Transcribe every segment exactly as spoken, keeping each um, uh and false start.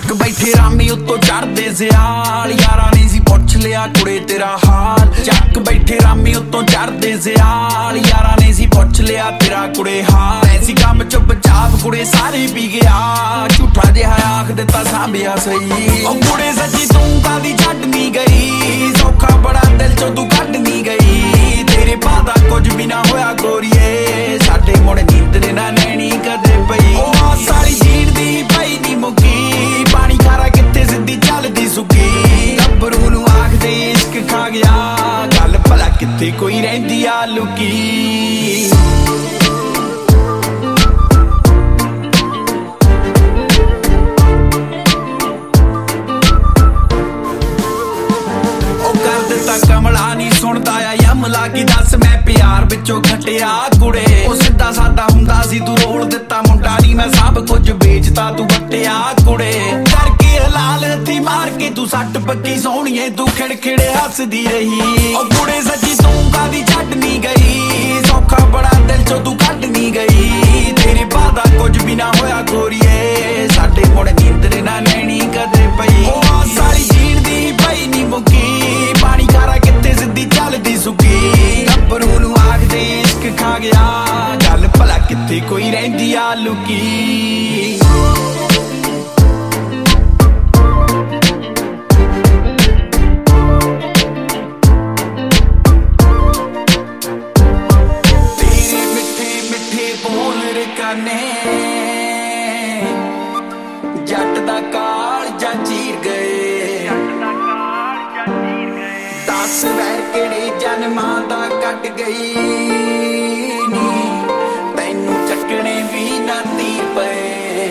ਚੱਕ ਬੈਠੇ ਰਾਮੀ ਉੱਤੋਂ ਚੜਦੇ ਸਿਆਲ ਯਾਰਾਂ ਨੇ ਸੀ ਪੁੱਛ ਲਿਆ ਕੁੜੇ ਤੇਰਾ ਹਾਲ। ਚੱਕ ਬੈਠੇ ਰਾਮੀ ਉੱਤੋਂ ਚੜਦੇ ਸਿਆਲ ਯਾਰਾਂ ਨੇ ਸੀ ਪੁੱਛ ਲਿਆ ਤੇਰਾ ਕੁੜੇ ਹਾਲ। ਐਸੀ ਕੰਮ ਚੁੱਪ ਚਾਪ ਕੁੜੇ ਸਾਰੇ ਪੀ ਗਿਆ ਝੂਠਾ ਜਿਹਾ ਆਖ ਦਿੱਤਾ ਸਾਂਭਿਆ ਸਹੀ। ਉਹ ਕੁੜੇ ਸੱਚੀ ਤੂੰ ਕਾਦੀ ਛੱਡ ਨੀ ਗਈ ਸੌਖਾ ਬੜਾ ਦਿਲ ਚੋਂ ਤੂੰ ਕੱਢ ਨੀ ਗਈ। ਤੇਰੇ ਬਾਦਾ ਕੁਝ ਵੀ ਨਾ ਹੋਇਆ ਗੋਰੀਏ ਸਾਡੇ ਮੁੜ ਨੀਂਦ ਨਾ ਨੈਣੀ ਕਦੇ ਪਈ। ਉਹ ਆਸ ਵਾਲੀ ਜੀਣ ਦੀ ਪਈ ਨੀ ਮੁੱਕੀ ਪਾਣੀ ਖਾਰਾ ਕਿੱਥੇ ਸਿੱਧੀ ਚੱਲਦੀ ਸੁੱਕੀ। ਗੱਭਰੂ ਨੂੰ ਆਖਦੇ ਇਸ਼ਕ ਖਾ ਗਿਆ ਗੱਲ ਭਲਾ ਕਿੱਥੇ ਕੋਈ ਰਹਿੰਦੀ ਆ ਲੁਕੀ। ਕਮਲਾ ਨੀ ਸੁਣਦਾ ਆ ਯਮਲਾ ਕੀ ਦੱਸ ਮੈਂ ਪਿਆਰ ਵਿੱਚੋਂ ਖਟਿਆ ਕੁੜੇ। ਉਹ ਸਿੱਧਾ ਸਾਦਾ ਹੁੰਦਾ ਸੀ ਤੂੰ ਰੋਲ ਦਿੱਤਾ ਮੁੰਡਾ ਨੀ ਮੈਂ ਸਭ ਕੁਝ ਵੇਚਤਾ ਤੂੰ ਵੱਟਿਆ ਕੁੜੇ। ਕਰਕੇ ਹਲਾਲ ਹੱਥੀ ਮਾਰ ਕੇ ਤੂੰ ਸੱਟ ਪੱਕੀ ਸੋਹਣੀਏ ਤੂੰ ਖਿੜਖਿੜੇ ਹੱਸਦੀ ਰਹੀ। ਉਹ ਕੁੜੇ ਸੱਚੀ ਤੂੰ ਕਾਦੀ ਛੱਡ ਨੀ ਗਈ ਸੌਖਾ ਬੜਾ ਦਿਲ ਚੋਂ ਤੂੰ ਕੱਢ ਨੀ ਗਈ। ਤੇਰੇ ਬਾਦਾ ਕੁਝ ਵੀ ਨਾ ਹੋਇਆ ਗੋਰੀਏ ਸਾਡੇ ਮੁੜ ਨੀਂਦ ਨਾ ਨੈਣੀ ਕਦੇ ਪਈ। ਉਹ ਆਸ ਵਾਲੀ ਜੀਣ ਦੀ ਪਈ ਨੀ ਮੁੱਕੀ ਪਾਣੀ ਖਾਰਾ ਕਿੱਥੇ ਸਿੱਧੀ ਚੱਲਦੀ ਸੁੱਕੀ। ਗੱਭਰੂ ਨੂੰ ਆਖਦੇ ਇਸ਼ਕ ਖਾ ਗਿਆ ਗੱਲ ਭਲਾ ਕਿੱਥੇ ਕੋਈ ਰਹਿੰਦੀ ਆ ਲੁਕੀ। ਤੇਰੇ ਮਿੱਠੇ ਮਿੱਠੇ ਬੋਲ ਰਕਾਨੇ ਜੱਟ ਦਾ ਕਾਲਜਾ ਚੀਰ ਗਏ। ਦਸ ਵੈਰ ਕਿਹੜੇ ਜਨਮਾਂ ਦਾ ਕੱਟ ਗਈ ਨੀ ਤੈਨੂੰ ਚੱਕਣੇ ਵੀ ਨਾ ਤੀਰ ਪਏ।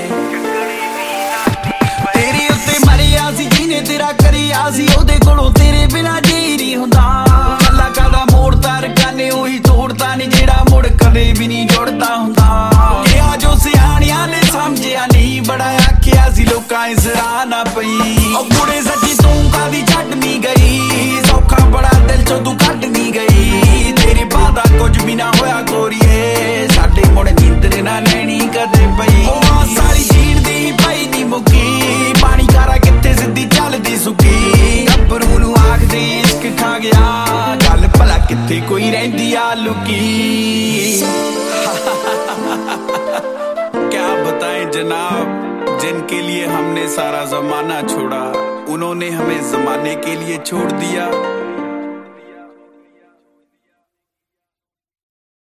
ਤੇਰੇ ਉੱਤੇ ਮਰਿਆ ਸੀ ਜਿਹਨੇ ਤੇਰਾ ਕਰਿਆ ਸੀ ਉਹਦੇ ਕੋਲੋਂ ਤੇਰੇ ਬਿਨਾ ਜੀ ਨਹੀਂ ਹੁੰਦਾ। ਕੱਲਾ ਕਾਦਾ ਮੋੜਦਾ ਰਕਾਨੇ ਉਹੀ ਤੋੜਦਾ ਨੀ ਜਿਹੜਾ ਮੁੜ ਕਦੇ ਵੀ ਨਹੀਂ ਜੁੜਦਾ ਹੁੰਦਾ। ਕਿਹਾ ਜੋ ਸਿਆਣਿਆਂ ਨੇ ਸਮਝਿਆ ਨਹੀਂ ਬੜਾ ਆਖਿਆ ਸੀ ਲੋਕਾਂ ਇਸ ਰਾਹ ਨਾ ਪਈ। ਉਹ ਕੁੜੇ ਸੱਚੀ ਤੂੰ ਕਾਦੀ ਛੱਡ ਨੀ ਗਈ ਸੌਖਾ ਬੜਾ ਦਿਲ ਚੋਂ ਤੂੰ ਕੱਢ ਨੀ ਗਈ। ਤੇਰੇ ਬਾਦਾ ਕੁਝ ਵੀ ਨਾ ਹੋਇਆ ਗੋਰੀਏ ਸਾਡੇ ਮੁੜ ਨੀਂਦ ਨਾ ਨੈਣੀ ਕਦੇ ਪਈ। ਉਹ ਆਸ ਵਾਲੀ ਜੀਣ ਦੀ ਪਈ ਨੀ ਮੁੱਕੀ ਪਾਣੀ ਖਾਰਾ ਕਿੱਥੇ ਸਿੱਧੀ ਚੱਲਦੀ ਸੁੱਕੀ। ਗੱਭਰੂ ਨੂੰ ਆਖਦੇ ਇਸ਼ਕ ਖਾ ਗਿਆ ਗੱਲ ਭਲਾ ਕਿੱਥੇ ਕੋਈ ਰਹਿੰਦੀ ਆ ਲੁਕੀ। क्या बताएं जनाब जिनके लिए हमने सारा जमाना छोड़ा उन्होंने हमें जमाने के लिए छोड़ दिया।